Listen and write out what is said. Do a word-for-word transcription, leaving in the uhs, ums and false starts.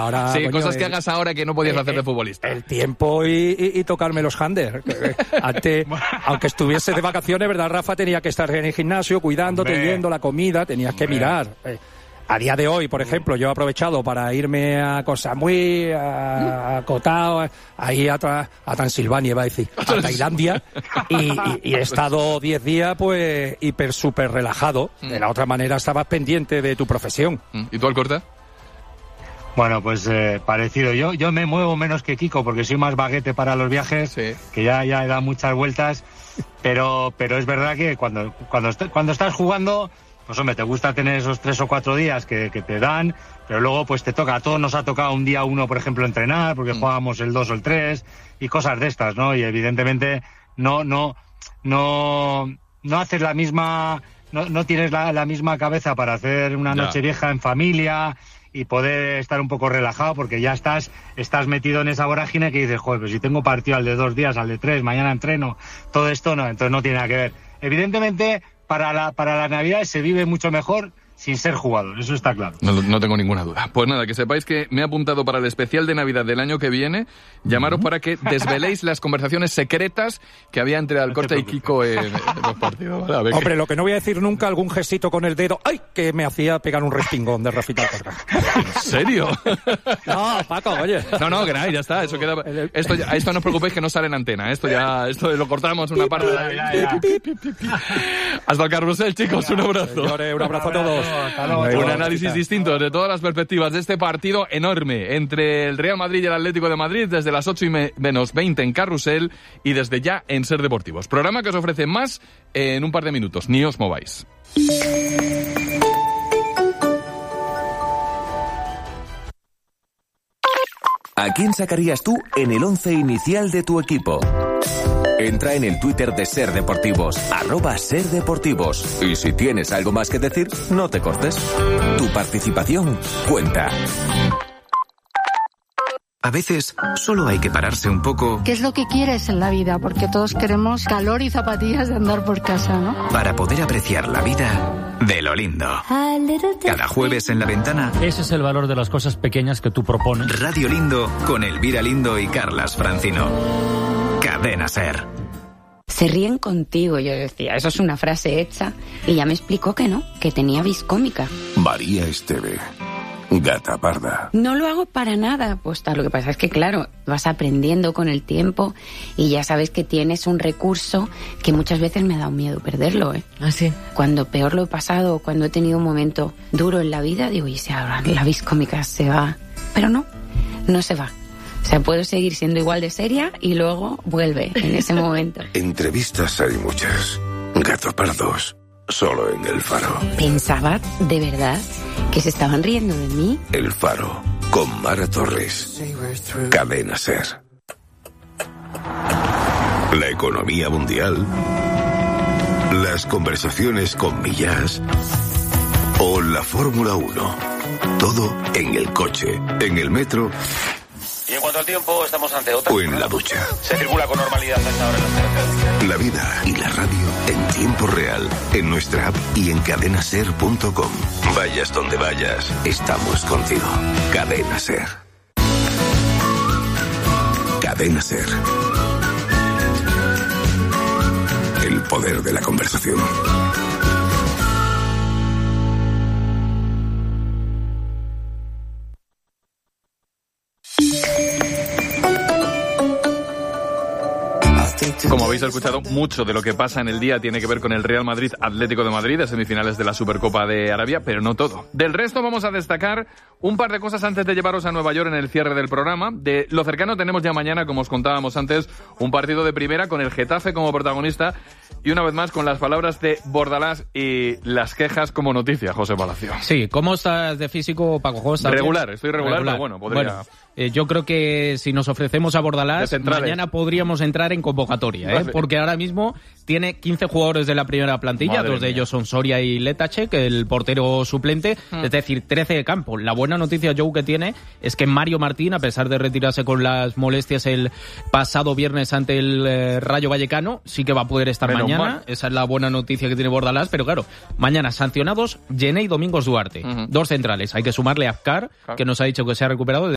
ahora... Sí, coño, cosas que el, hagas ahora que no podías eh, hacer de futbolista. El tiempo y, y, y tocarme los handers. Antes, aunque estuviese de vacaciones, ¿verdad, Rafa? Tenía que estar en el gimnasio cuidándote, Hombre. yendo la comida, tenías Hombre. que mirar. Eh, A día de hoy, por ejemplo, yo he aprovechado para irme a Koh Samui, a, a Koh Tao, ahí a, tra, a Transilvania, iba a decir, a Tailandia, y, y, y he estado diez días, pues, hiper, súper relajado. De la otra manera, estabas pendiente de tu profesión. ¿Y tú, Alcorta? Bueno, pues eh, parecido. Yo yo me muevo menos que Kiko porque soy más baguete para los viajes, Sí. que ya ya he dado muchas vueltas, pero pero es verdad que cuando cuando est- cuando estás jugando, pues hombre, te gusta tener esos tres o cuatro días que, que te dan, pero luego pues te toca, a todos nos ha tocado un día uno, por ejemplo, entrenar, porque Mm. jugábamos el dos o el tres y cosas de estas, ¿no? Y evidentemente no no no no haces la misma, no, no tienes la, la misma cabeza para hacer una Ya. noche vieja en familia y poder estar un poco relajado porque ya estás estás metido en esa vorágine que dices, joder, pues si tengo partido al de dos días, al de tres, mañana entreno, todo esto no, entonces no tiene nada que ver. Evidentemente, para la para la Navidad se vive mucho mejor sin ser jugador, eso está claro. No, no tengo ninguna duda. Pues nada, que sepáis que me he apuntado para el especial de Navidad del año que viene, llamaros para que desveléis las conversaciones secretas que había entre Alcorta y Kiko en, en los partidos. ¿Vale? A ver Hombre, qué- lo que no voy a decir nunca, algún gestito con el dedo, ¡ay!, que me hacía pegar un respingón de Rafita Alcorta. ¿En serio? No, Paco, oye. No, no, que nada, ya está. Eso queda... Esto, ya- esto no os preocupéis que no sale en antena. Esto ya esto lo cortamos una parte. Ya, ya, ya. Hasta el carrusel, chicos, un abrazo. Señores, un abrazo a todos. Hasta luego. Venga, Un análisis distinto de todas las perspectivas de este partido enorme entre el Real Madrid y el Atlético de Madrid desde las ocho y menos veinte en Carrusel y desde ya en Ser Deportivos. Programa que os ofrece más en un par de minutos. Ni os mováis. ¿A quién sacarías tú en el once inicial de tu equipo? Entra en el Twitter de Ser Deportivos, arroba Ser Deportivos. Y si tienes algo más que decir, no te cortes. Tu participación cuenta. A veces solo hay que pararse un poco ¿Qué es lo que quieres en la vida? Porque todos queremos calor y zapatillas de andar por casa, ¿no? para poder apreciar la vida de lo lindo. Cada jueves en La Ventana, Ese es el valor de las cosas pequeñas que tú propones. Radio Lindo con Elvira Lindo y Carlas Francino. Cadena Ser. Se ríen contigo, yo decía, eso es una frase hecha, y ya me explicó que no, que tenía vis cómica. María Esteve, gata parda. No lo hago para nada, pues tal, lo que pasa es que claro, vas aprendiendo con el tiempo y ya sabes que tienes un recurso que muchas veces me ha dado miedo perderlo, ¿eh? ¿Ah, sí? Cuando peor lo he pasado, cuando he tenido un momento duro en la vida, digo, y si ahora la vis cómica se va, pero no, no se va. O sea, puedo seguir siendo igual de seria y luego vuelve en ese momento. Entrevistas hay muchas. Gato pardos, solo en El Faro. Pensaba, de verdad, que se estaban riendo de mí. El Faro, con Mara Torres. Cadena Ser. La economía mundial. Las conversaciones con Millás. O la Fórmula uno. Todo en el coche, en el metro. Y en cuanto al tiempo, estamos ante otra. O en la ducha. Se circula con normalidad a esta hora en las carreteras. La vida y la radio en tiempo real, en nuestra app y en cadenaser punto com. Vayas donde vayas, estamos contigo. Cadena Ser. Cadena Ser. El poder de la conversación. Como habéis escuchado, mucho de lo que pasa en el día tiene que ver con el Real Madrid Atlético de Madrid, de semifinales de la Supercopa de Arabia, pero no todo. Del resto vamos a destacar un par de cosas antes de llevaros a Nueva York en el cierre del programa. De lo cercano tenemos ya mañana, como os contábamos antes, un partido de primera con el Getafe como protagonista y una vez más con las palabras de Bordalás y las quejas como noticia, José Palacio. Sí, ¿cómo estás de físico, Paco José? Regular, estoy regular, pero bueno, podría... Bueno, eh, yo creo que si nos ofrecemos a Bordalás, De centrales. mañana podríamos entrar en convocatoria, ¿eh? Vale. Porque ahora mismo tiene quince jugadores de la primera plantilla, Madre dos de mía. ellos son Soria y Letacek, el portero suplente, Mm. es decir, trece de campo. La buena noticia, Joe, que tiene es que Mario Martín, a pesar de retirarse con las molestias el pasado viernes ante el eh, Rayo Vallecano, sí que va a poder estar Menos mañana. mal. Esa es la buena noticia que tiene Bordalás, pero claro, mañana sancionados Jenné y Domingos Duarte. Ujú. Dos centrales. Hay que sumarle a Afkar, Claro. que nos ha dicho que se ha recuperado